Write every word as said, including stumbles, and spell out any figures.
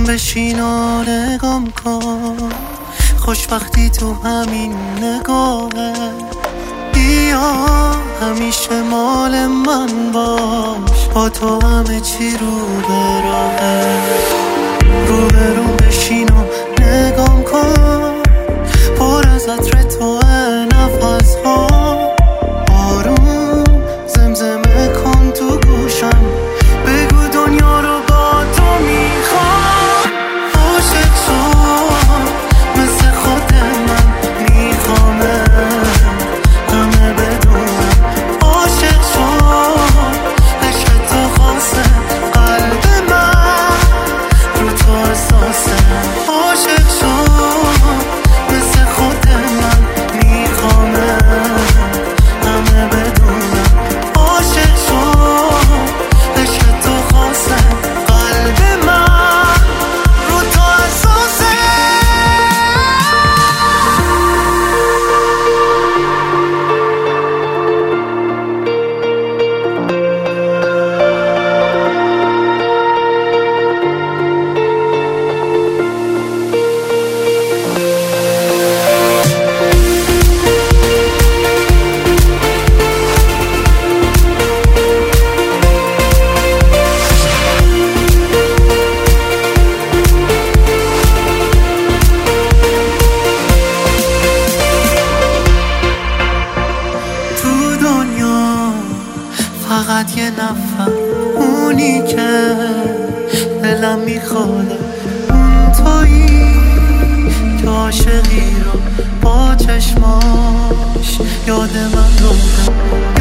بشین و نگام کن، خوشبختی تو همین نگاهه. بیا همیشه مال من باش، با تو همه چی رو به راهه. رو به رو بشین و نگام کن، پر از عطر توه نفس ها. آروم زمزمه کن تو گوشم، بگو دنیا رو با تو میخوام. عاشق تو مثل خود من میخوامه، همه بدونم. عاشق تو عشق تو خاصه، قلب من رو تو احساسه. عاشق تو مثل خود من میخوامه، همه بدونم. عاشق تو عشق تو خاصه، قلب من رو تو احساسه. فقط یه نفر اونی که دلم میخواد، اون تویی که عاشقی رو با چشماش یاد من رو